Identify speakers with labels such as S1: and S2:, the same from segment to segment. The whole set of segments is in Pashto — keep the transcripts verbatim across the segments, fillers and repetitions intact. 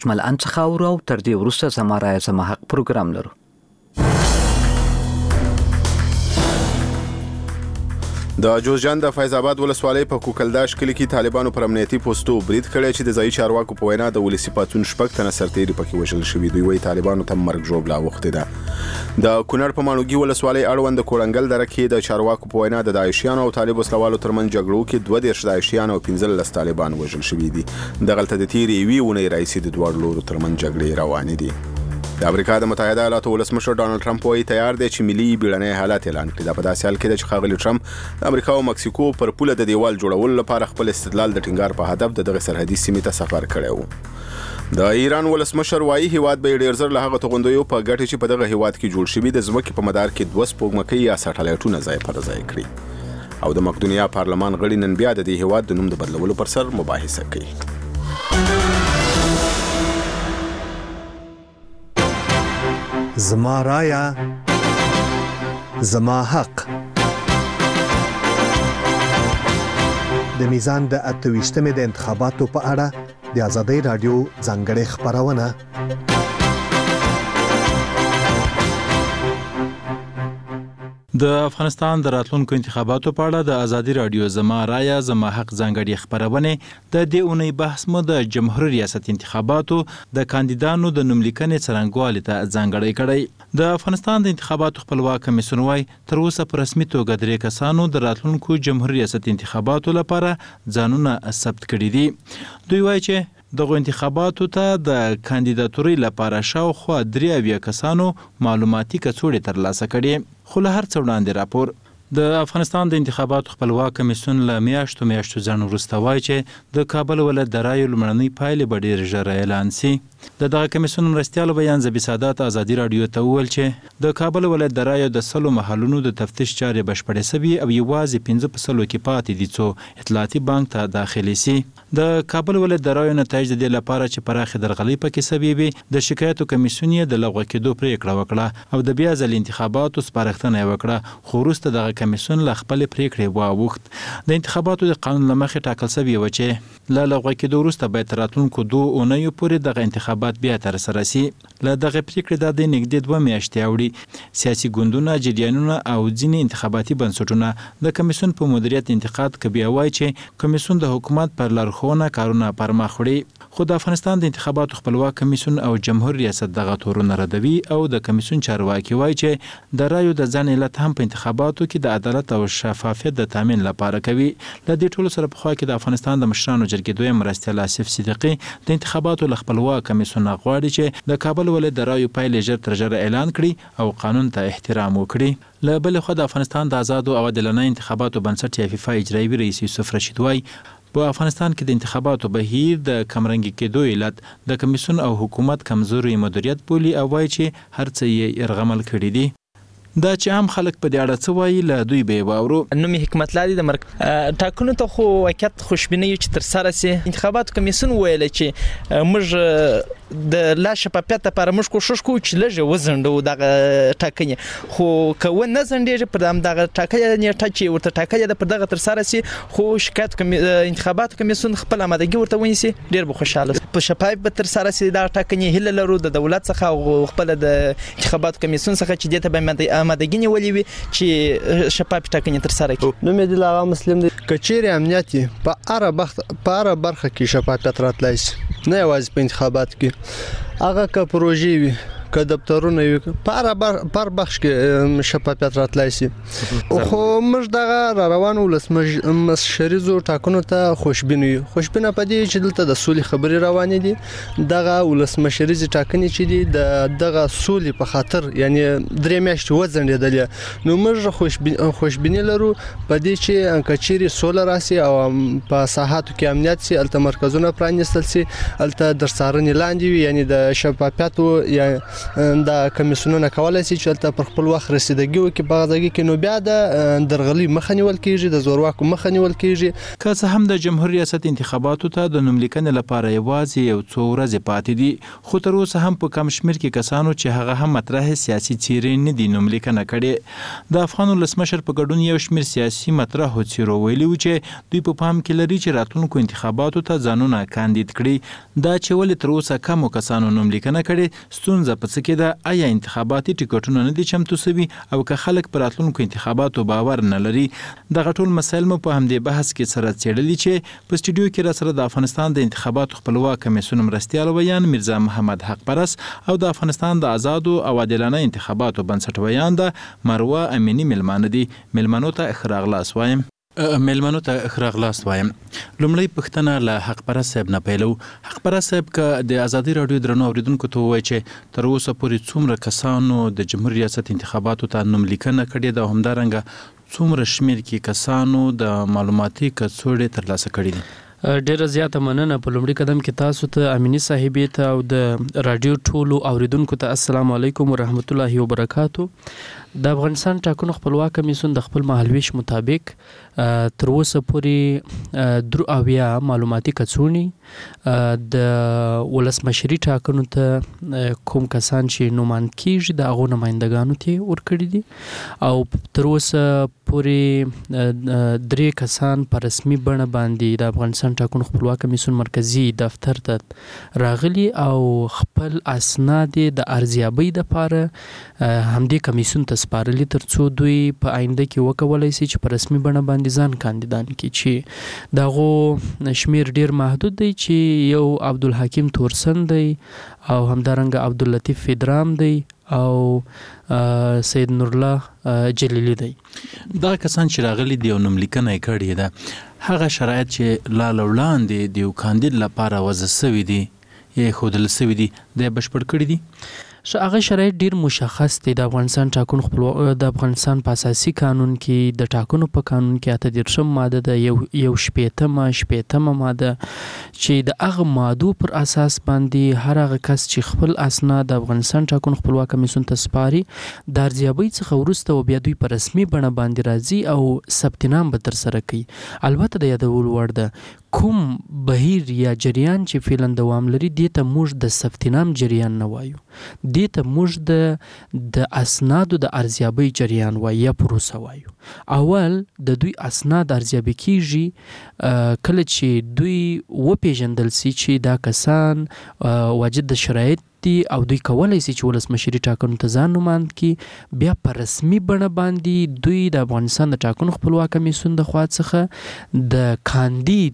S1: ملان څخه اورو تر دې وروسته زما رایه زما حق پروګرام لرو.
S2: د جوزجان د فیض آباد ولسوالۍ په کوکلداش کلي کې طالبانو پر امنیتي پوسټو برید کړی چې د ځایي چارواکو په وینا د ولسي پاڅون شپږ تنه سرتیري پکې وژل شوي. دوی وایي طالبانو ته مرګ ژوبله اوښتې ده. د کونړ په ماڼوګي ولسوالۍ اړوند د کوړنګل دره کې د چارواکو په وینا د داعشیانو او طالب وسلوالو ترمنځ جګړو کې دوه دېرش داعشیان او پنځلس طالبان وژل شوي دي. دغلته د تېرې یوې اونۍ راهیسې د دواړو لورو ترمنځ جګړې روانې دي. د امریکا د متحده ایالاتو ولسمشر ډانلډ ټرمپ وايي تیار دی چې ملي بیړنی حالت اعلان کړي. دا په داسې حال کې ده چې ښاغلي ټرمپ د امریکا او مکسیکو پر پوله د دیوال جوړولو لپاره خپل استدلال د ټینګار په هدف د دغه سرحدي سیمې ته سفر کړی و. د ایران ولسمشر وايي هیواد به ډیر زر له هغه توغندیو په ګټه چې په دغه هیواد کې جوړ شوي د ځمکې په مدار کې دوه سپوږمکۍ یا سټلایټونه ځای پر ځای کړي. او د مقدونیا پارلمان غړي نن بیا د دې هیواد د نوم د بدلولو پر سر مباحثه کوي.
S3: زما رایه زما حق. د میزان د اته ویشتمې د انتخاباتو په اړه د آزادۍ رادیو ځانګړې خپرونه.
S4: د افغانستان د راتلونکو انتخاباتو په اړه د آزادۍ رادیو زما رایه زما حق ځانګړې خپرونه د دې اونۍ بحث مو د جمهوریت ریاست انتخاباتو د کاندیدانو د نوملیکنې څرنګوالي ته ځانګړی کړی. د افغانستان د انتخاباتو خپلواک کمیسیون وايي تر اوسه په رسمي توګه درې کسانو د راتلونکو جمهوریت ریاست انتخاباتو لپاره ځانونه ثبت کړي دي. دوی وايي چې دغه انتخاباتو ته د کاندیداتورۍ لپاره شاوخوا درې اویا کسانو معلوماتي کڅوړې ترلاسه کړي. خو له هر څه وړاندې راپور د افغانستان د انتخاباتو خپلواک کمیسیون له میاشتو میاشتو ځان وروسته وایي چې د کابل ولایت د رایو لومړنۍ پایلې به ډېر ژر اعلان سي. د دغه کمیسیون مرستیال بیان زبی سادات آزادي رادیو ته وویل چې د کابل ولایت د رایو د سلو محلونو د تفتیش چارې بشپړې سوي او یوازې پنځه په سلو کې پاتې دي څو اطلاعاتي بانک ته داخلي سي. د کابل ولایت د رایو نتایج د دې لپاره چې پراخې درغلۍ پکې سوي وي د شکایتو کمیسیون یې د لغوه کېدو پریکړه وکړه او د بیا ځل انتخاباتو سپارښتنه یې وکړه. خو وروسته دغه کمیسیون له خپلې پریکړې واوښت. د انتخاباتو د قانون له مخې ټاکل سوي وه چې له لغوه کېدو وروسته باید تر راتلونکو دوو اونیو پورې دغه انتخابات بیا ترسره سي. له دغه پریکړې دا د نږدې دوه میاشتې اوړي. سیاسي ګوندونه، جریانونه او ځینې انتخاباتي بنسټونه د کمیسیون په مدیریت انتقاد کوي او وایي چې کمیسیون د حکومت پر لارښوونه کارونه پرمخ وړي. خو د افغانستان د انتخاباتو خپلواک کمیسیون او جمهور ریاست دغه تورونه ردوي او د کمیسیون چارواکي وایي چې د رایو د ځان علت هم په انتخاباتو کې د عدالت او شفافیت د تامین لپاره کوي. له دې ټولو سره پخوا کې د افغانستان د مشرانو جرګې دویم مرستیال آصف صدیقي د انتخاباتو له خپلواک کمیسیون غواړي چې د کابل ولایت د رایو پایلې ژر تر ژره اعلان کړي او قانون ته احترام وکړي. له بلې خوا د افغانستان د آزادو او عادلانه انتخاباتو بنسټ یا فیفا اجرایوي رئیس یوسف رشید وایي په افغانستان کې د انتخاباتو بهیر د کمرنګي کېدو علت د کمیسیون او حکومت کمزوري مدیریت بولي او وایي چې هر څه یې یرغمل کړي دي. دا چې هم خلک په دې اړه څه وایي له دوی به یې واورو.
S5: نومي حکمت لاري د مرګ ټاکنو ته خو واقعیت خوشبیني چې تر سره سي. انتخاباتو کمیسیون ویل چې موږ د لا شفافیت لپاره موږ کوشش کوو چې لږه وزندو دغه ټاکنې خو کوو نه زندېږي پر دغه ټاکنې نیټه چې ورته ټاکنې د پر دغه تر سره سي. خو شکایت انتخاباتو کمیسیون خپل آمادګي ورته ونیسي ډیر به خوشاله په شفاف به تر سره سي. دا ټاکنې هله لرو د دولت څخه او خپل د انتخاباتو کمیسیون څخه چې دته به آمادګي نیولې وي چې شفاف ټاکنې تر سره کړي.
S6: نو مې د لاغه مسلم دي کچېری امنیت په اړه بخت په اړه برخه کې شفافیت راتلای شي نه یوازې په انتخابات کې هغه کا پروژې وي که دفترونه وي په اړه پر بخش کې شفافیت راتلای شي. خو موږ دغه روانو ولسمشریزو ټاکنو ته خوشبین یو. خوشبینه پدې چې دلته د سولې خبرې روانې دي. دغه ولسمشریزي ټاکنې چې دي د دغه سولې په خاطر یعنی درې میاشتې وځنډېدل. نو موږ خوشبین خوشبینی لرو پدې چې کچېری سوله راسي او په ساحاتو کې امنیت سي الته مرکزونه پرانیستل سي الته درسارنې لاندې وي یعنی د شفافیت یا د کمیسیونونه کولای شي چې تل پر خپل وخت رسیدګي وکړي په غږی کې، نو بیا د درغلي مخه نیول کیږي، د زورواکو مخه نیول کیږي.
S4: که څه هم د جمهوریت ریاست انتخاباتو ته د نوملیکنې لپاره یوازې یو څو ورځې پاتې دي، خو تر اوسه هم په کم شمېر کې کسانو چې هغه هم مطرح سیاسي څیرې نه دي نوملیکنه کړې. د افغان ولسمشر په ګډون یو شمېر سیاسي مطرحو څیرو ویلي و چې دوی په پام کې لري چې راتلونکو انتخاباتو ته ځانونه کاندید کړي. دا چې ولې تر اوسه کمو کسانو نوملیکنه کړې، ستونزه په څه کې ده؟ آیا انتخاباتي ټیکټونه نه دي چمتو سوي او که خلک پر راتلونکو انتخاباتو باور نه لري؟ دغه ټول مسایل مو په همدې بحث کې سره څېړلي چې په سټوډیو کې را سره د افغانستان د انتخاباتو خپلواک کمیسیون مرستیال ویان میرزا محمد حق پرس او د افغانستان د آزادو او عادلانه انتخاباتو بنسټ ویان د مروه امینی ملمانه دي. ملمنو ته اخراغلاس وایم. ملمنو ته اخراغلاس وایم. لومړی پښتنه له حق پرس صاحب نه پیلو. حق پرس صاحب که د ازادي رادیو درنو اوریدونکو ته وایي چې تر اوسه پورې څومره کسانو د جمهوریت ریاست انتخاباتو ته نوملیکنه کړې ده، همدارنګه څومره شمېر کې کسانو د معلوماتي کڅوړې ترلاسه کړي دي؟
S7: ډیره زیاته مننه. په لومړي قدم کې تاسو ته امینی صاحبې ته او د رادیو ټولو اوریدونکو ته السلام علیکم ورحمت الله وبرکاتو. د افغانستان ټاکنو خپلواک کمیسیون د خپل مهالویش مطابق تر اوسه پورې درو اویا معلوماتي کڅوړې د ولسمشري ټاکنو ته کوم کسان چې نوماند کیږي د هغو نمایندګانو ته ورکړي دي، او تر اوسه پورې درې کسان په رسمي بڼه باندې د افغانستان ټاکنو خپلواک کمیسیون مرکزي دفتر ته راغلي او خپل اسناد د ارزیابۍ دپاره همدې کمیسیون ته سپارلي، تر څو دوی په آینده کې وکولای شي چې په رسمي بڼه باندې ځان کاندیدان کړي، چې د هغو شمیر ډیر محدود دی چې یو عبدالحکیم تورسن دی او همدارنګه عبداللطیف فدرام دی او سید نورالله جلیلی دی.
S4: دا کسان چې راغلي دي او نوملیکنه یې کړې ده، هغه شرایط چې لا له وړاندې د یو کاندید لپاره وضع سوي دي یا ښودل سوي دي، دا یې بشپړ کړي دي؟
S7: هغه شرایط ډیر مشخص دي. د افغانستان ټاکنو خپلواک د افغانستان په اساسي قانون کې د ټاکنو په قانون کې اته دېرشم ماده ده، یو یو شپېتمه شپېتمه ماده چې د هغه مادو پر اساس باندې هر هغه کس چې خپل اسناد د افغانستان ټاکنو خپلواک کمیسیون ته سپاري، د ارزیابۍ څخه وروسته و بیا دوی په رسمي بڼه باندې راځي او ثبت نام به ترسره کوي. البته د یادولو وړ ده کوم بهیر یا جریان چې فعلا دوام لري دې ته موږ د ثبت نام جریان نه وایو، دې ته موږ د د اسنادو د ارزیابۍ جریان وایو یا پروسه وایو. اول د دوی اسناد ارزیابي کیږي کله چې دوی وپیژندل سي چې دا کسان واجد د شرایط دي او دوی کولای شي چې ولسمشري ټاکنو ته ځان نوماند کړي، بیا په رسمي بڼه باندې دوی د افغانستان د ټاکنو خپلواک کمیسیون د خوا څخه د کاندید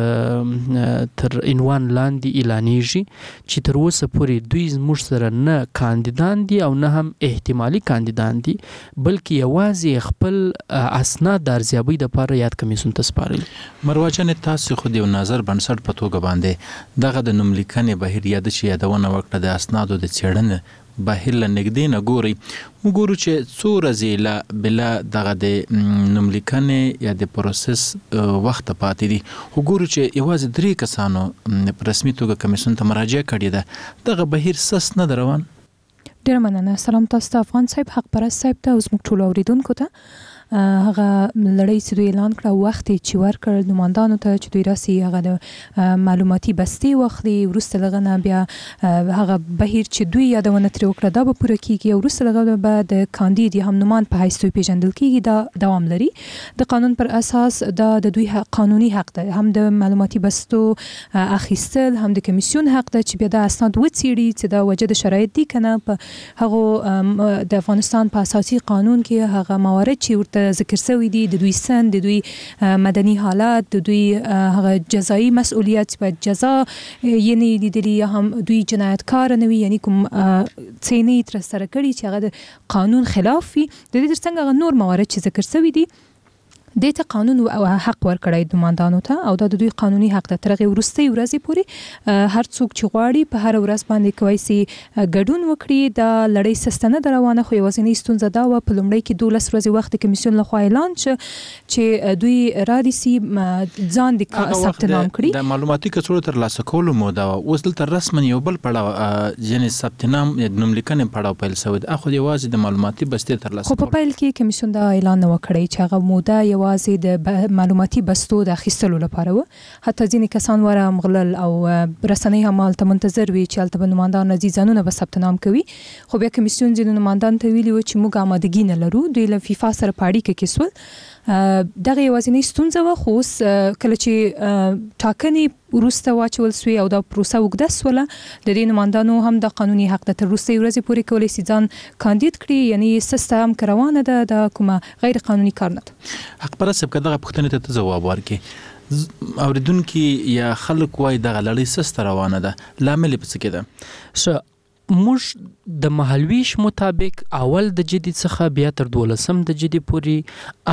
S7: تر عنوان لاندې اعلانیږي چې تر اوسه پورې دوی زموږ سره نه کاندیدان دي او نه هم احتمالي کاندیدان دي، بلکې یوازې خپل اسناد د ارزیابۍ دپاره یاد کمیسیون ته سپارل.
S4: مروه جانې تاسو خو د یو نظر بنسټ په توګه باندې دغه د نوملیکنې بهیر یاده چې یادونه وکړه د اسنادو د څېړنې بهیر له نږدې نه ګورئ، موږ ګورو چې څو ورځې له بله دغه د نوملیکنې یا د پروسس وخته پاتې دي، خو ګورو چې یوازې درې کسانو په رسمي توګه کمیسیون ته مراجعه کړې ده. دغه بهیر سس نه ده روان؟
S8: ډېره مننه. سلام تاسو ته افغان صاحب، حق پرست صاحب ته او زموږ ټولو اوریدونکو ته. هغه لړۍ چې دوی اعلان کړه، وخت یې چې ورکړ نوماندانو ته چې دوی راسي هغه د معلوماتي بستې واخلي، وروسته له هغه نه بیا هغه بهیر چې دوی یادونه ترې وکړه دا به پوره کیږي او وروسته له هغه به د کاندید یا هم نوماند په حیث دوی پیژندل کیږي. دا دوام لري. د قانون پر اساس دا د دوی قانوني حق ده، هم د معلوماتي بستو اخیستل، هم د کمیسیون حق ده چې بیا د اسناد وڅېړي چې دا وجه د شرایط دي که نه. په هغو د افغانستان په اساسي قانون کې هغه موارد چې ورته ذکر شوی دي، د دوی سن، د دوی مدني حالات، د دوی هغه جزایي مسؤلیت په جزا یعنی لیدلی یا هم دوی جنایتکار نه وي، یعنی کوم څه ترسره کړي چې هغه د قانون خلاف وي. د دې ترڅنګ هغه نور موارد چې ذکر شوی دي د ته قانون او حق ورکړی نمائندانو ته او دا د دوی قانوني حق ده. ترغه ورستي ورځې پورې هر څوک چې غواړي په هر ورځ باندې کوي سي ګډون وکړي. دا لړۍ سستنه روانه خو یوازینی ستونزه دا و په لومړی کې دولس ورځې وخت کمیسیون لخوا اعلان چې چې دوی را دي سي ځان د ثبت نام کړي.
S4: د معلوماتي کڅوړو تر لاسه کولو موده اوس دلته رسمن یو بل پړاو یعنی ثبت نام نوم لیکنه پړاو پیل شوی د اخو یوازې د معلوماتي بستې تر لاسه
S8: خو په پیل کې کمیسیون دا اعلان نه وکړي چې هغه موده یوازې د معلوماتي بستو د اخیستلو لپاره و. حتی ځینې کسان وره مغلل او رسنۍ هم هلته منتظر وي چې هلته به نمایندان راځي ځانونه به ثبت نام کوي. خو بیا کمیسیون ځینو نمایندان ته ویلي و چې موږ آمادګي نه لرو. دوی له فیفا سره په اړیکه کې سول. دغه یوازینی ستونزه و. خو اوس کله چې ټاکنې وروسته واچول سوی او دا پروسه اوږده سوله د دې نمایندانو هم د قانوني حق د تر وروستۍ ورځې پورې کولی سي ځان کاندید کړي. یعنی سیسټم هم که روانه ده د کومه غیر قانوني کار نه ده.
S4: حق پرست صاحب که دغه پوښتنې ته ځواب ورکړي اوریدونکي یا خلک وایي دغه لړۍ سسته روانه ده لامل یې په څه کې ده؟
S7: ښه موږ د مهالویش مطابق اول د جدي څخه بیا تر دولسم د جدي پورې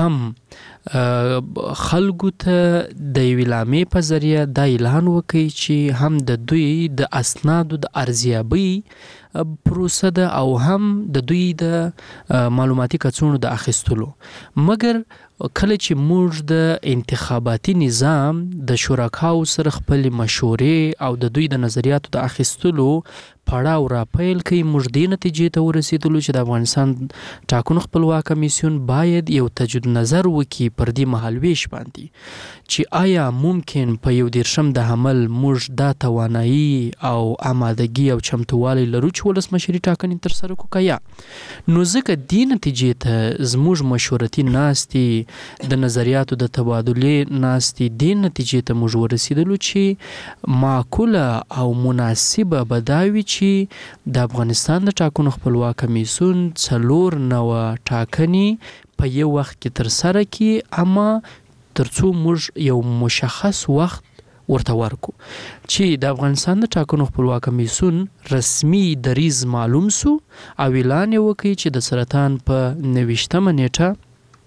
S7: ام خلکو ته د یوې لامې په ذریعه دا اعلان وکړي چې هم د دوی د اسنادو د ارزیابۍ پروسه ده او هم د دوی د معلوماتي کڅوړو د اخیستلو. مګر کله چې موږ د انتخاباتي نظام د شرکاو سره خپل مشورې او د دوی د نظریاتو د اخیستلو پړاو را پیل کوي موږ دې نتیجې ته ورسېدلو چې د افغانستان ټاکنو خپلواک کمیسیون باید یو تجدید نظر وکړي پر دې مهالویش باندې چې آیا ممکن په یو دیرشم د حمل موږ دا توانایي او آمادګي او چمتووالی لرو چې ولسمشري ټاکنې ترسره کړو که یا نو ځکه دې نتیجې ته زموږ مشورتي ناستې د نظریاتو د تبادلې ناستې دې نتیجې ته موږ ورسېدلو چې معقوله او مناسبه به دا وي چې د افغانستان د ټاکنو خپلواک کمیسیون څلور نوه ټاکنې په یو وخت کې ترسره کړي اما ترڅو موږ یو مشخص وخت ورته ورکو چې د افغانستان د ټاکنو خپلواک کمیسیون رسمي دریځ معلوم سو او اعلان یې وکړي چې د سرطان په نویشتمه نیټه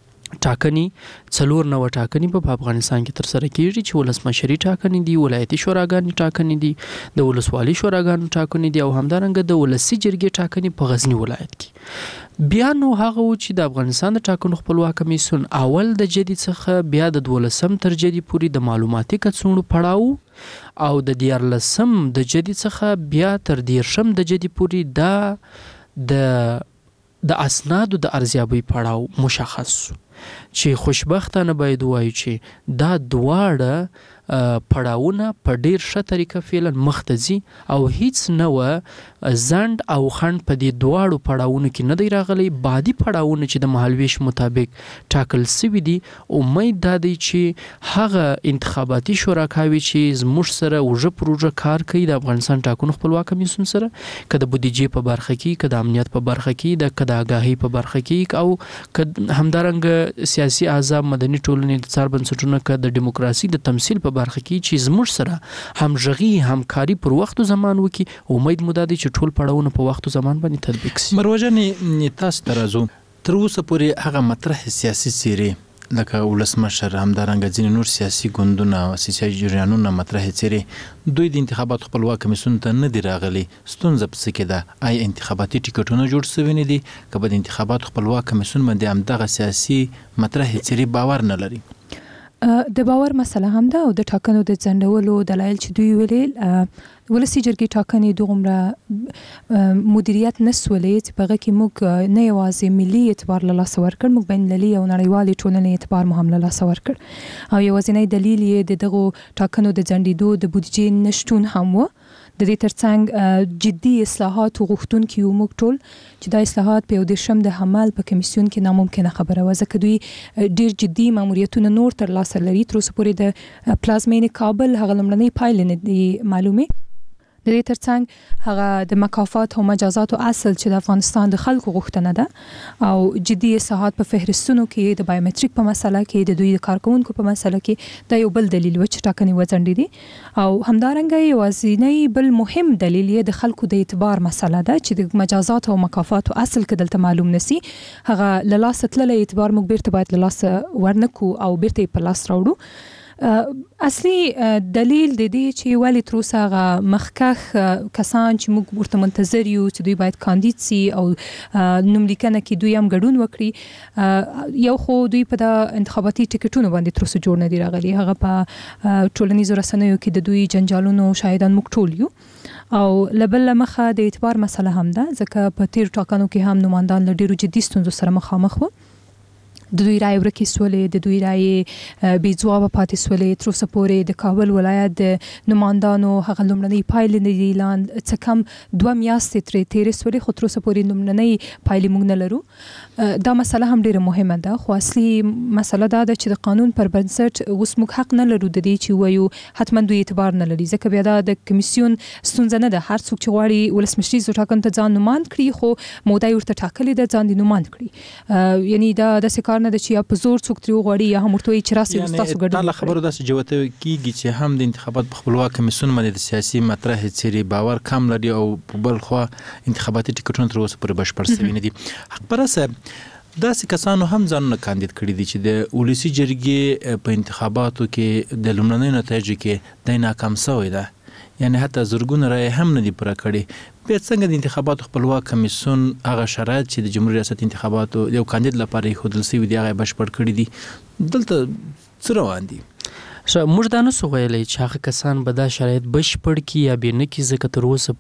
S7: ټاکنې څلور نوه ټاکنې په افغانستان کې ترسره کیږي چې ولسمشري ټاکنې دي، ولایتي شوراګانې ټاکنې دي، د ولسوالي شوراګانو ټاکنې دي او همدارنګه د ولسي جرګې ټاکنې په غزنی ولایت کې. بیا نو هغه و چې د افغانستان د ټاکنو خپلواک کمیسیون اول د جدي څخه بیا د دولسم تر جدي پورې د معلوماتي کڅوړو پړاو او د دیارلسم د جدي څخه بیا تر دیرشم د جدي پورې دا د د اسنادو د ارزیابۍ پړاو مشخص شو چې خوشبختانه باید وایو چې دا دواړه پړاوونه په ډیر ښه طریقه فعلا مخته ځي او هیڅ نه و ځنډ او خنډ په دې دواړو پړاوونو کې نه دی راغلی. بعدي پړاوونه چې د مهالویش مطابق ټاکل سوي دي امید دا دی چې هغه انتخاباتي شرکاوي چې زموږ سره اوږه پر اوږه کار کوي د افغانستان ټاکنو خپلواک کمیسیون سره، که د بودیجې په برخه کې، که د امنیت په برخه کې، د که د آګاهۍ په برخه کې او که همدارنګه سیاسي احزاب، مدني ټولنې، د څار بنسټونه، که د دیموکراسي د تمثیل په برخه کې چې زموږ سره همغږي همکاري پر وخت او زمان وکي. امید مو دا دی چې ټول پړاوونه په وخت او زمان باندې تطبیق شي.
S4: مروجنې تاسو ته راځو، تر اوسه پورې هغه مطرح سیاسي څیرې لکه ولسمشر، همدارنګه ځینې نور سیاسي ګوندونه او سیاسي جریانونه مطرح څیرې دوی د انتخابات خپلواک کمیسیون ته نه دي راغلي. ستونزه په څه کې ده؟ آیا انتخاباتي ټیکټونه جوړ شوي نه دي که به د انتخابات خپلواک کمیسیون باندې همدغه سیاسي مطرح څیرې باور نه لري؟
S8: د باور مسله هم ده او د ټاکنو د ځنډولو دلایل چې دوی ویل ولسي جرګې ټاکنې دومره مدیریت نسولې چې په هغه کې موږ نه یوازې ملي اعتبار له لاسه ورکړ، موږ بین المللي او نړیوالې ټولنې اعتبار مو هم له لاسه ورکړ او یوازینی دلیل یې د دغو ټاکنو د ځنډېدو د بودیجې نشتون هم و. د دې ترڅنګ جدي اصلاحات غوښتونکي یو موږ ټول چې دا اصلاحات په یو دېرشم د حمل په کمیسیون کې ناممکنه خبره وه، ځکه دوی ډیر جدي ماموریتونه نور تر لاسه لري. تر اوسه پورې د پلازمینې کابل هغه لومړنۍ پایلې نه دي معلومې. د دې ترڅنګ هغه د مکافات او مجازات او اصل چې د افغانستان د خلکو غوښتنه ده او جدي اصلاحات په فهرستونو کې د بایومټریک په مسله کې د دوی د کارکونکو په مسله کې دا یو بل دلیل و چې ټاکنې وځنډې دي او همدارنګه یوازینی بل مهم دلیل یې د خلکو د اعتبار مسله ده چې د مجازات او مکافات او اصل کې دلته معلوم نسی هغه له لاس تللی اعتبار موږ بیرته باید له لاس ورنکو او بیرته په لاس راوړو اصلي دلیل د دې چې ولې تر اوسه هغه مخکښ کسان چې موږ ورته منتظر یو چې دوی باید کاندید سي او نوملیکنه کې دوی هم ګډون وکړي یو خو دوی په د انتخاباتي ټیکټونو باندې تر اوسه جوړ نه دي راغلي هغه په ټولنیزو رسنیو کې د دوی جنجالونو شاهدان موږ ټول یو او لبل مخه د اعتبار مسله هم ده ځکه په تیر ټاکنو کې هم نمائندان له ډیرو جدي ستونزو سره مخامخ وو د دوی رای ورکې سولې د دوی رای بې ځوابه پاتې سولې تر اوسه پورې د کابل ولایت د نمائندانو هغه لومړنۍ پایلې نه دي اعلان څه کم دوه میاشتې ترې تېرې سولې خو تر اوسه پورې لومړنۍ پایلې موږ نه لرو دا مسله هم ډیره مهمه ده خو اصلي مسله دا ده چې د قانون پر بنسټ اوس موږ حق نه لرو د دې چې وایو حتما دوی اعتبار نه لري ځکه بیا دا د کمیسیون ستونزه نه ده هر څوک چې غواړي ولسمشریزو ټاکنو ته ځان نوماند کړي خو موده یې ورته ټاکلې ده ځان دې نوماند کړي یعنی دا داسې کار نه ده چې یا په زور څوک ترې وغواړي یا هم ورته وایي چې راسئ ستاسو ګډون
S4: یعنې دا خبرو داسې جوته کېږي چې هم د انتخابات په خپلواک کمیسیون باندې د سیاسي مطرحې څیرې باور کم لري او په بل خوا انتخاباتي ټیکټونه تر اوسه پورې بشپړ شوي نه دي. حقپره صاحب داسې کسانو هم ځانونه کاندید کړي دي چې د ولسي جرګې په انتخاباتو کې د لومړنیو نتایجو کې دی ناکام شوی ده یعنی حتی زرګونه رای هم نه دي پوره کړي بیا څنګه د انتخاباتو خپلواک کمیسیون هغه شرایط چې د جمهوریت ریاست انتخاباتو یو کاندید لپاره ایښودل شوي دي هغه بشپړ کړي دي دلته څه روان دي؟
S7: موږ دا نسو ویلی چې هغه کسان به دا شرایط بشپړ کړي یا بې نه کړي ځکه تر اوسه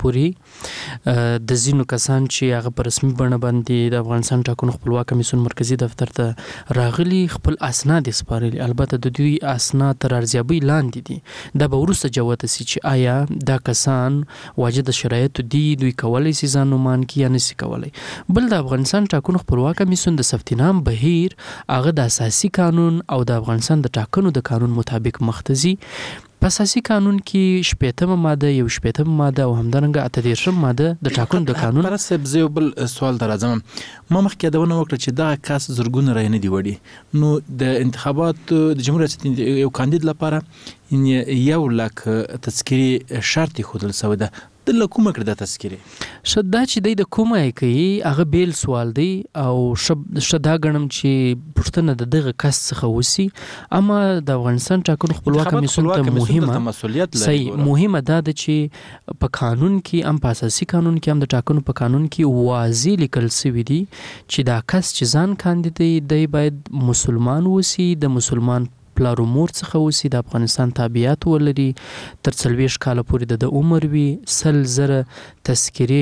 S7: پورې د ځینو کسان چې هغه په رسمي بڼه باندې د افغانستان ټاکنو خپلواک کمیسیون مرکزي دفتر ته راغلي خپل اسناد یې سپارلي البته د دوی اسناد تر ارزیابۍ لاندې دي دا به وروسته جوته سي چې آیا دا کسان واجد شرایطو دي دوی کولی سي ځان نومان کړي یا نسي کولی. بل د افغانستان ټاکنو خپلواک کمیسیون د ثبت نام بهیر هغه د اساسي قانون او د افغانستان د ټاکنو د قانون مطابق مختزي په اساسي قانون کې شپږمه ماده یو شپږمه ماده او همدارنګه اته دېرشمه ماده د ټاکنو د قانون
S4: پر سب زه بل سوال درازم ما مخکې دا ونه وکړه چې دا کس زرګونه رای نه دی وړي نو د انتخابات د جمهوریت یو کاندید لپاره یو لک تذکری شرط خودل سو ده د لکومه کړه د تذکری
S7: شدا چې د کومه کوي هغه بیل سوال دی او شدا غنم چې پښتنه د دغه کس څخه وسی اما د افغانستان ټاکنو خپلواک کمیسیون ته مهمه
S4: مسؤلیت لري
S7: صحیح مهمه ده چې په قانون کې هم په اساسي قانون کې هم د ټاکنو په قانون کې واضح لیکل شوی دی چې دا کس چې ځان کاندید دی باید مسلمان وسی د مسلمان پلار مور څخه وسی د افغانستان تابعیت ولري تر څلوېښت کاله پورې د عمر وي سل زره تذکرې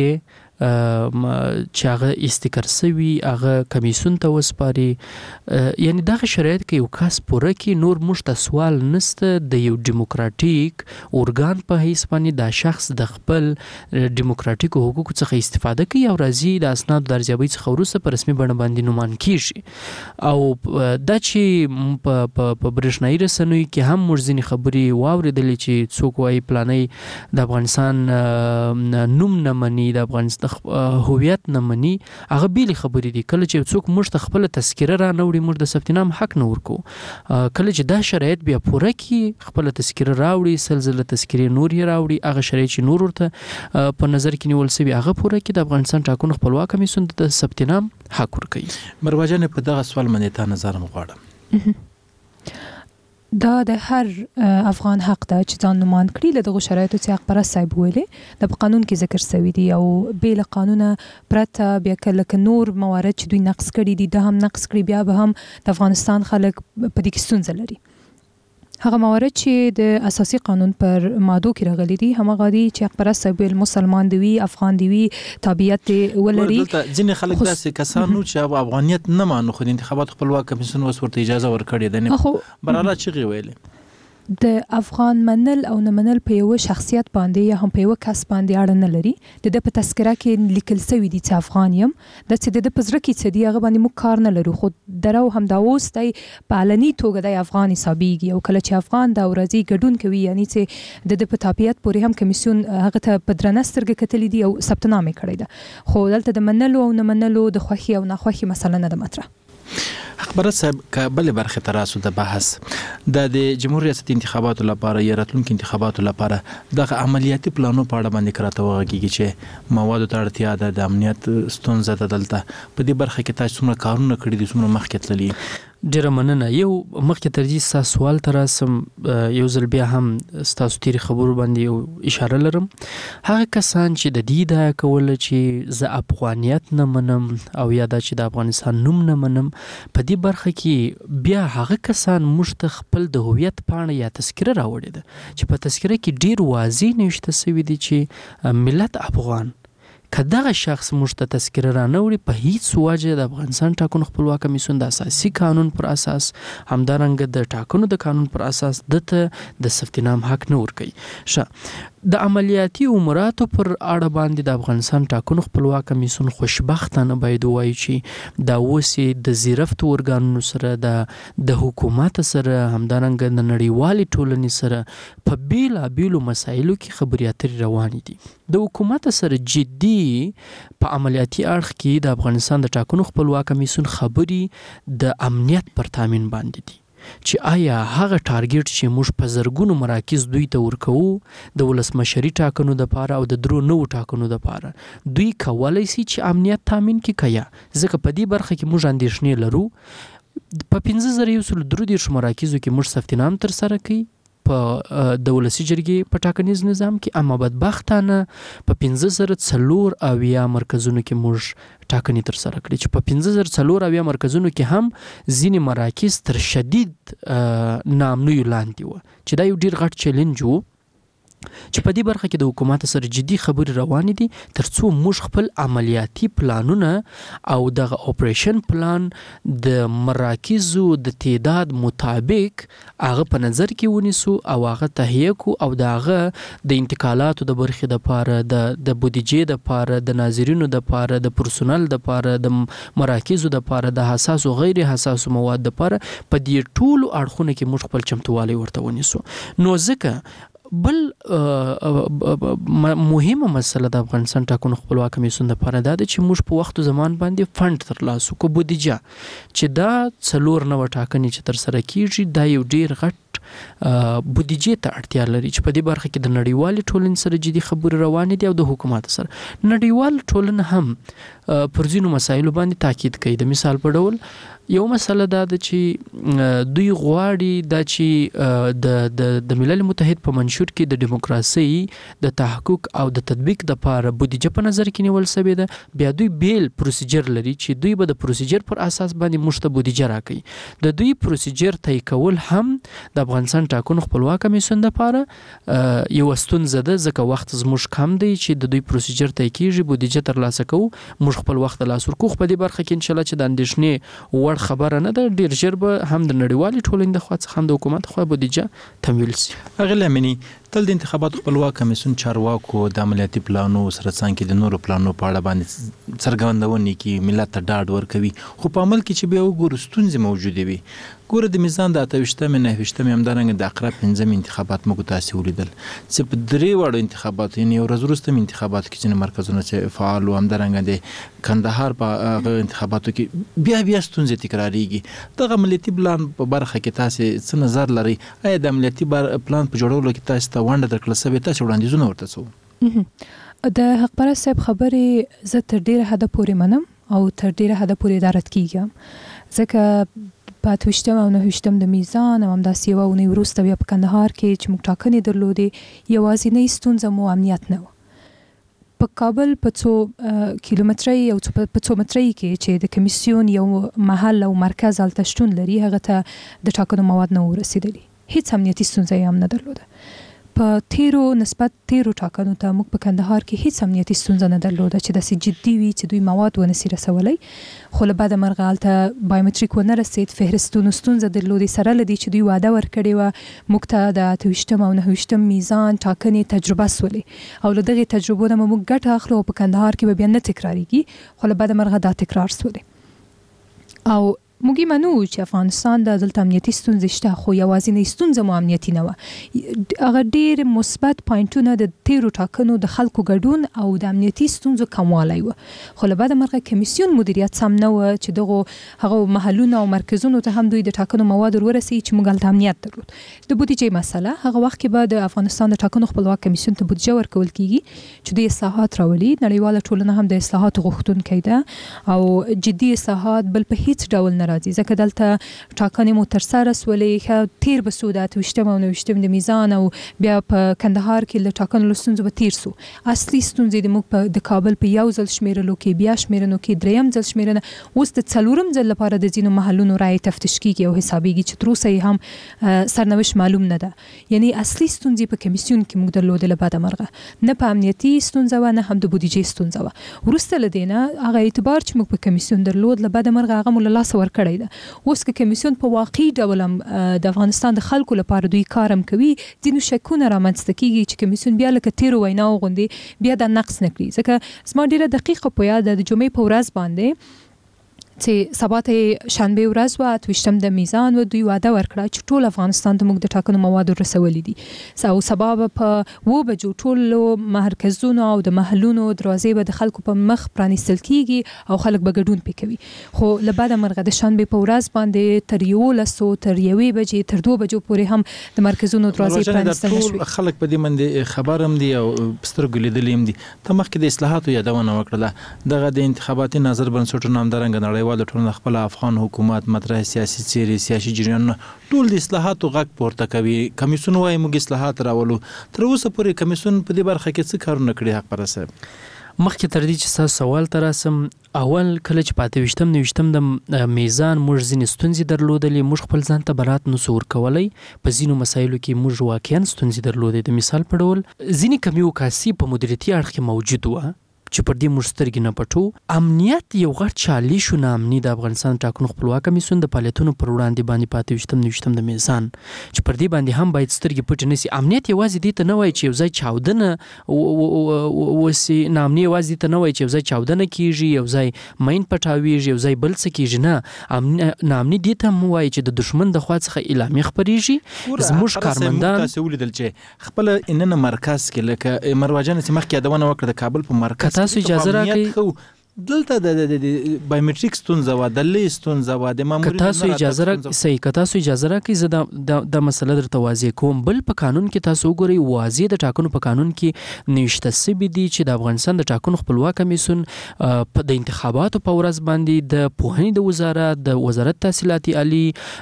S7: چې هغه استیکر سوي هغه کمیسیون ته وسپاري یعنی دغه شرایط کې یو کس پوره کې نور موږ ته سوال نسته د یو دیموکراتیک ارګان په حیث باندې دا شخص د خپل دیموکراتیک حقوقو څخه استفاده کوي او راځي د اسناد د ارزیابۍ څخه وروسته په رسمي بڼه باندې نومان کیږي او دا چې په برېښنایي رسنیو کې هم موږ ځینې خبرې واورېدلې چې څوک وایي پلانۍ د افغانستان نوم نه مني د افغانستان هویت نه مني هغه بیل خبرې دي کله چې څوک موږ ته خپل تذکره را نوړي موږ د ثبت نام حق نه ورکو کله چې دا شرایط بیا پوره کی خپل تذکره راوړي سلسله تذکرې نور یې راوړي هغه شرایط چې نور ورته په نظر کې نیول شوی هغه پوره کی د افغانستان ټاکنو خپلواک کمیسیون د ثبت نام حق ورکوي.
S4: مروه جان په دغه سوال باندې تا نظر مغواړم
S8: دا د هر افغان حق ده چې ځان نومان کړي له دغه شرایطو چې حق پرست صاحب ویلې د قانون کې ذکر شوی دی او بیل قانونه پرته بیا کله نور موارد چې دوی نقص کړي دي د هم نقص کړي بیا به هم د افغانستان خلک په دې کې ستونزه لري هغه موارد چې د اساسي قانون پر مادو کې راغلي دي همغه دي چې حق پرست صاحب مسلمان دی افغان دی تابعیت ولري
S4: ځینې خلک داسې کسانو چې افغانیت نه مانو خو د انتخابات خپلواک کمیسیون اوس ورته اجازه ورکړې ده نه براله چغې ویلې
S8: د افغان منل او نه منل په یو شخصیت باندې یا هم په یو کس باندې اړه نه لري. د د په تذکره کې لیکل شوی دی چې افغان یم، د چې د پزړه کې څه دی هغه باندې موږ کار نه لرو، خو درو هم دا اوس دی په علني توګه د افغان حسابيږي او کله چې افغان د ورځي ګډون کوي یعنی چې د د په تابعیت پورې هم کمیسیون هغه ته په درنه سترګه کتلې دي او ثبتنامه کړې ده، خو دلته د منلو او نه منلو د خوښي او ناخوښي مسله نه ده مطرح.
S4: خبره صاحب کابل برخه تراسو د بحث د د جمهوریت ریاست انتخاباتو لپاره یا راتلونکو انتخاباتو لپاره د عملیاتي پلانو په اړه باندې کراته وغږیږي چې موادو ته اړتیا ده، د امنیت ستونزه ده، دلته په دې برخه کې تاسو څومره کارونه کړی دي، څومره مخکې تللی؟
S7: ډیره مننه. یو مخکې ترجیح ستاسو سوال ته راسم، یو ځل بیا هم ستاسو تیری خبرو باندې یو اشاره لرم. هغه کسان چې د دې ادعا کوله چې زه افغانیت نه منم او یا دا چې د افغانستان نوم نه منم، په دې برخه کې بیا هغه کسان موږ ته خپل د هویت پاڼه یا تذکره راوړې ده چې په تذکره کې ډیر واضح نوشته شوی دی چې ملت افغان. که دغه شخص موږ ته تذکره رانه وړي، په هیڅ وجه د افغانستان ټاکنو خپلواک کمیسیون د اساسي قانون پر اساس همدارنګه د ټاکنو د قانون پر اساس دته د ثبتنام حق نه ورکوي. ښه، د عملیاتي اموراتو پر اړه باندې د افغانستان ټاکنو خپلواک کمیسیون خوشبختانه باید وایي چې دا اوس د زیرفتو ارګانونو سره د د حکومت سره همدارنګه د نړیوالې ټولنې سره په بیلابیلو مسایلو کې خبرې اترې روانې دي. د حکومت سره جدي په عملیاتي اړخ کې د افغانستان د ټاکنو خپلواک کمیسیون خبرې د امنیت پر تامین باندې دي چې آیا هغه ټارګټ چې موږ په زرګونو مراکز دوی ته ورکوو د ولسمشري ټاکنو دپاره او د درو نوو ټاکنو دپاره، دوی کولی سي چې امنیت تامین کړي که یا؟ ځکه په دې برخه کې موږ اندېښنې لرو. په پنځه زره یو سلو درو دېرشو مراکزو کې موږ ثبتنام ترسره کوي په د ولسي جرګې په ټاکنیز نظام کې، اما بدبختانه په پنځه زره څلور اویا مرکزونو کې موږ ټاکنې ترسره کړې چې په پنځه زره څلور اویا مرکزونو کې هم ځینې مراکز تر شدید ناامنیو لاندې وه چې دا یو ډېر غټ چیلنج و چې په دې برخه کې د حکومت سره جدي خبرې روانې دي تر څو موږ خپل عملیاتي پلانونه او دغه اپریشن پلان د مراکزو د تعداد مطابق هغه په نظر کې ونیسو او هغه تهیه کو او دغه د انتقالاتو د برخې دپاره د د بودیجې دپاره د ناظرینو دپاره د پرسونل دپاره د مراکزو دپاره د حساس او غیر حساس مواد دپاره په دې ټولو اړخونو کې موږ خپل چمتووالی ورته ونیسو. نو ځکه بل مهمه مسله د افغانستان ټاکنو خپلواک کمیسیون دپاره دا ده چې موږ په وخت زمان باندې فند ترلاسه کو، بودیجه چې دا څلور نوه ټاکنې چې ترسره کیږي دا یو ډیر غټ بودیجې ته اړتیا لري چې په دې برخه کې د نړیوالې ټولنې سره جدي خبرې روانې دي او د حکومت سره. نړیوال ټولنه هم پر ځینو مسایلو باندې تاکید کوي. د مثال په ډول یو مسله دا ده چې دوی غواړي دا چې د د د ملل متحد په منشور کې د دیموکراسي د تحقق او د تطبیق دپاره بودیجه په نظر کې نیول شوې ده. بیا دوی بیل پروسیجر لري چې دوی به د پروسیجر پر اساس باندې موږ ته بودیجه راکوي. د دوی پروسیجر طی کول هم د افغانستان ټاکنو خپلواک کمیسیون دپاره یو ستونزه ده ځکه وخت زموږ کم دی چې د دوی پروسیجر طی کیږي، بودیجه ترلاسه کوو، موږ خپل وخت ته لاس ورکوو. په دې برخه کې انشاءالله چې د اندېښنې وړ خبره نه ده، ډیر ژر به هم د نړیوالې ټولنې د خوا څخه هم د حکومت خوا بودیجه تمویل شي.
S4: اغلی امینی، تل د انتخاباتو خپلواک کمیسیون چارواکو د عملیاتي پلانو سره څنګه د نورو پلانو په اړه باندې څرګندونې کې ملت ته ډاډ ورکوي، خو په عمل کې چې بیا وګورو ستونزې موجودې وي. ګوره د میزان د اته ویشتمې نهه ویشتمې همدارنګه د اقرب پنځمې انتخابات موږ تاسې ولیدل چې په درې واړو انتخاباتو یعنې یو ورځ وروسته مې انتخاباتو کې ځینې مرکزونه چې فعال وو، همدارنګه د کندهار په هغه انتخاباتو کې بیا بیا ستونزې تکراریږي. دغه عملیاتي پلان په برخه کې تاسې څه نظر لرئ؟ آیا د عملیاتي پلان په جوړولو کې تاسې ته ونډه درکړل شوې؟ تاسې وړاندیزونه ورته څه؟
S8: د حق پرست صاحب خبرې زه تر ډیره حده پورې منم او تر ډیره حده پورې ادارت کیږم، ځکه په اته ویشتم او نهه ویشتم د میزان او همداسې یوه اونۍ وروسته بیا په کندهار کې چې موږ ټاکنې درلودې یوازینۍ ستونزه مو امنیت نه وه. په کابل په څو کیلومترۍ او په څو مترۍ کې چې د کمیسیون یو محل او مرکز هلته شتون لري هغه ته د ټاکنو مواد نه ورسېدلي، هیڅ امنیتي ستونزه یې هم نه درلوده. په تیرو نسبت تیرو ټاکنو ته موږ په کندهار کې هیڅ امنیتي ستونزه نه درلوده چې داسې جدي وي چې دوی مواد ونسي رسولی، خو له بده مرغه هلته بایومټریک ونه رسید، فهرستونو ستونزه درلودې، سره له دې چې دوی وعده ورکړې وه موږ ته د اته ویشتم او نهه ویشتم میزان ټاکنې تجربه سولې او له دغې تجربو نه موږ ګټه اخلو او په کندهار کې به بیا نه تکراریږي، خو له بده مرغه دا تکرار سولې. او موږ یې منو چې افغانستان د دلته امنیتي ستونزې شته، خو یوازینۍ ستونزه مو امنیتي نه وه. هغه ډېر مثبت پوینټونه د تیرو ټاکنو د خلکو ګډون او د امنیتي ستونزو کموالی و، خو له بده مرغه کمیسیون مدیریت سم نه و چې دغو هغو محلونو او مرکزونو ته هم دوی د ټاکنو مواد ورورسوي چې موږ هلته امنیت درلود. د بودیجې مسله، هغه وخت کې به د افغانستان د ټاکنو خپلواک کمیسیون ته بودیجه ورکول کیږي چې دوی اصلاحات راولي. نړیواله ټولنه هم د اصلاحاتو غوښتونکی ده او جدي اصلاحات بل په هیڅ ډول نه راځي، ځکه دلته ټاکنې مو ترسره سولې، ښه تیر به سو د اته ویشتم او نهه ویشتم د میزان او بیا په کندهار کې له ټاکنو له ستونزو به تیر سو. اصلي ستونزې د موږ په د کابل په یو ځل شمیرلو کې، بیا شمیرنو کې، دریم ځل شمیرنه، اوس د څلورم ځل لپاره د ځینو محلونو رایې تفتیش کیږي او حسابیږي چې تر اوسه یې هم سرنوشت معلوم نه ده. یعنی اصلي ستونزې په کمیسیون کې موږ درلودې، له بده مرغه نه په امنیتي ستونزه وه نه هم د بودیجې ستونزه وه. وروسته له دې نه هغه اعتبار چې موږ په کمیسیون درلود، له بده مرغه هغه مو له لاسه ورکړی ده. اوس که کمیسیون په واقعي ډول هم د افغانستان د خلکو لپاره دوی کار هم کوي، ځینو شکونه رامنځته کیږي چې کمیسیون بیا لکه تیرو ویناو غوندې بیا دا نقص نه کړي. ځکه زما ډیره دقیقه په یاد ده د جمعې په ورځ باندې چې سبا ته شنبه ورځ وه، اته ویشتم د میزان و، دوی وعده ورکړه چې ټول افغانستان ته موږ د ټاکنو مواد رسولي دي او سبا به په اوه بجو ټولو مرکزونو او د محلونو دروازې به د خلکو په مخ پرانیستل کیږي او خلک به ګډون پې کوي. خو له بده مرغه د شنبې په ورځ باندې تر یولسو تر یوې بجې تر دوه بجو پورې هم د مرکزونو دروازې پرانیستل نه شوې.
S4: خلک په دې باندې خبر هم دي او سترګو لیدلي هم دي. ته مخکې د اصلاحاتو یادونه وکړله، دغه د انتخاباتي نظر بنسټونو همدارنګه نړیوال ټولنه خپل افغان حکومت مطرح سیاسي څیرې سیاسي جریانونه ټول د اصلاحاتو غږ پورته کوي. کمیسیون وايي موږ اصلاحات راولو، تر اوسه پورې کمیسیون په دې برخه کې څه کارونه کړي؟ حق پر صاحب
S7: مخکې تر دې چې تاسو سوال ته راسم، اول کله چې په اته ویشتم نهه ویشتم د میزان موږ ځینې ستونزې درلودلې، موږ خپل ځان ته برات نسو ورکولی. په ځینو مسایلو کې موږ واقعا ستونزې درلودې. د مثال په ډول ځینې کمی وکاسي په مدیریتي اړخ کې موجود وه چې پر دې موږ سترګې نه پټو. امنیت یو غټ چالش و ناامني د افغانستان ټاکنو خپلواک کمیسیون د فعالیتونو پر وړاندې باندې په اته ویشتم نهه ویشتم د میزان چې پر دې باندې هم باید سترګې پټې نه سي. امنیت یوازې دې ته نه وایي چې یو ځای چاودنه وسي، ناامني یوازې دې ته نه وایي چې یو ځای چاودنه کیږي، یو ځای مین پټاویږي، یو ځای بل څه کیږي. نه، ناامني دې ته هم وایي چې د دشمن د خوا څخه اعلامیه خپرېږي. زموږ کارمندان
S4: تاسو ولیدل چې خپل اننه مرکز کې لکه مروجان چې مخکې یادونه وکړه د کابل په مرکز
S7: تاسو اجازه راکړئ
S4: دلته د بایومټریک ستونزه و، د لیست ستونزه و، د مامورینو
S7: تاسو اجازه راکړئ صحیح که تاسو اجازه راکړئ زه دا مسله درته واضح کوم. بل په قانون کې تاسو وګورئ، واضح د ټاکنو په قانون کې نوشته سوي دي چې د افغانستان د ټاکنو خپلواک کمیسیون په د انتخاباتو په ورځ باندې د پوهنې د وزارت، د وزارت تحصیلاتي عالی،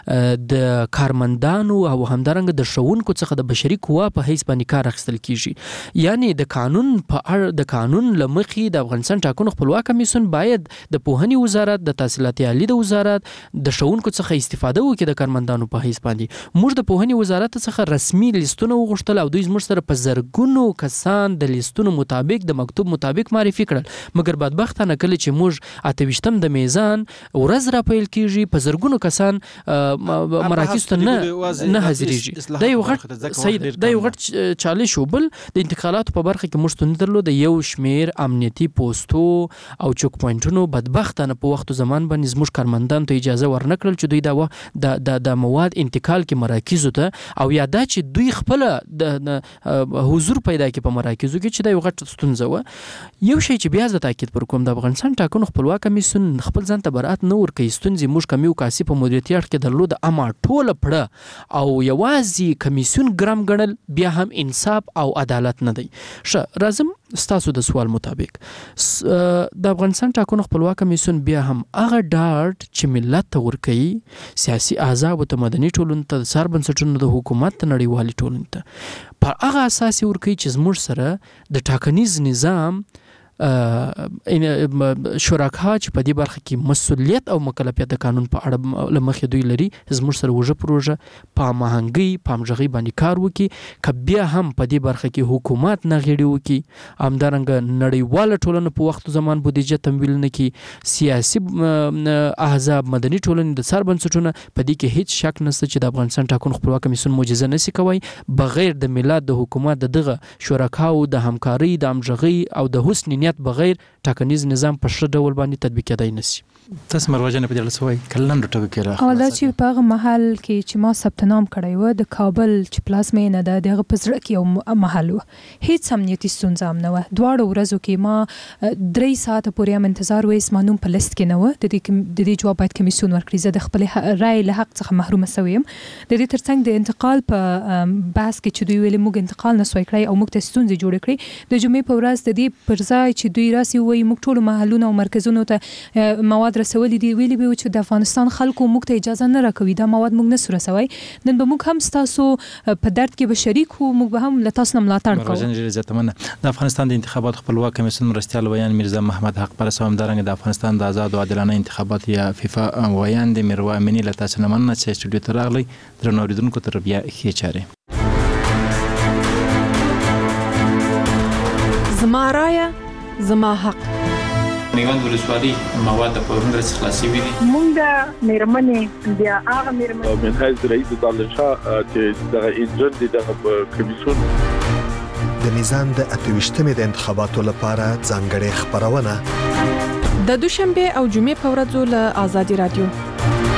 S7: د کارمندانو او همدارنګه د ښوونکو څخه د بشري قوا په حیث باندې کار اخیستل کیږي. یعنی د قانون په اړه د قانون له مخې د افغانستان ټاکنو خپلواک کمیسیون باید د پوهنې وزارت، د تحصیلاتي عالی د وزارت، د ښوونکو څخه استفاده وکړي د کارمندانو په حیث باندې. موږ د پوهنې وزارت څخه رسمي لیستونه وغوښتل او دوی زموږ سره په زرګونو کسان د لیستونو مطابق د مکتوب مطابق معرفي کړل، مګر بدبختانه کله چې موږ اته ویشتم د میزان ورځ را پیل کیږي په زرګونو کسان مراکز ته نه نه حاضرېږي. دا یو غټ صحیح دا یو غټ چالش و. بل د انتقالاتو په برخه کې موږ ستونزې درلوده، یو شمیر امنیتي پوسټو او چوک پوینټونو بدبختانه په وخت زمان باندې زموږ کارمندان ته اجازه ورنکړل چې دوی دا د د مواد انتقال کې مراکزو ته او یا دا چې دوی خپل د حضور پیدا کړي په مراکزو کې چې دا یو غټ ستونزه و. یو شی چې بیا زه تاکید پر کوم، د افغانستان ټاکنو خپلواک کمیسیون خپل ځان ته برات نه ورکوي. ستونزې موږ کمی وکاسي په مدیریتي اړخ کې درلوده، اما ټوله پړه او یوازې کمیسیون ګرم ګڼل بیا هم انصاف او عدالت نه دی. ښه راځم ستاسو د سوال مطابق، د افغانستان ټاکنو خپلواک کمیسیون بیا هم هغه ډاډ چې ملت ته ورکوي، سیاسي احزابو ته، مدني ټولنو ته، د څار بنسټونو د حکومت ته، نړیوالې ټولنې ته، پر هغه اساس ورکوي چې زموږ سره د ټاکنیز نظام شرکا چې په دې برخه کې مسؤلیت او مکلفیت د قانون په اړه لمخې دوی لري زموږ سره وجه پروژه په مهنګي پامژغي باندې کار وکي کبیا هم په دې برخه کې حکومت نه غړي وکي همدارنګه نړیواله ټولنه په وخت زمان بودیجه تمویل نه کی سیاسي احزاب مدني ټولنې د سر بنسټونه په دې کې هیڅ شک نشته چې د افغانستان ټاکنو خپلواک کمیسیون معجزه نشي کوي بغیر د ملت د حکومت دغه شرکاو د همکاري د همغږي او د حسن نیت بغیر ټاکنیز نظام په ښه ډول باندې تطبیق کېدای نشي.
S4: تاسو مروجنه په دې اړه سوي کلن ټکو کې راغله
S8: او دا چې په هغه محل کې چې ما ثبت نام کړی و د کابل چې پلازمینه ده دغه پزړه کې یو محل و هیڅ امنیتي ستونزه هم نه و دواړو ورځو کې ما درې ساعته پورې هم انتظار وې مانوم په لیست کې نه و د دې د دې جواب باید کمیسیون ورکړي زه د خپل رائے له حق څخه محروم سوم د دې ترڅنګ د انتقال په بحث کې چې دوی ویلي موږ انتقال نه سوي کړی او موږ ته ستونزې جوړ کړې د جمعې په ورځ د دې پر ځای چې دوی راسي وایي موږ ټول محلونه او مرکزونو ته مواد رسولي دي ویلي به چې د افغانستان خلکو موږ ته اجازه نه راکوي دا مواد موږ نه سره سوي نن به موږ هم تاسو په درد کې به شریک وو موږ به هم له تاسو نه ملاتړ کوو.
S4: مرجان ډېر زیاته مننه. د افغانستان د انتخابات خپلواک کمیسیون مرستیال ویان میرزا محمد حق پر سوم درنګ د افغانستان د آزاد او عادلانه انتخابات یا فیفا ویان د میروا امینی له تاسو نه مننه چې سټوډیو ته راغلی درنو اوریدونکو ته بیا ښه چاره.
S9: زما رایه زما حق.
S10: میوند ولسوالي مواد په ورنګ خلاصي وي
S11: مونږ د میرمنې بیا هغه میرمنې
S12: من حیث رئیس دالشا چې دغه انجن دي دغه کمیسیون
S3: د میزان د اتويشتمې د انتخاباتو لپاره ځانګړې خبرونه
S9: د دوشنبه او جمعې په ورځو له آزادي رادیو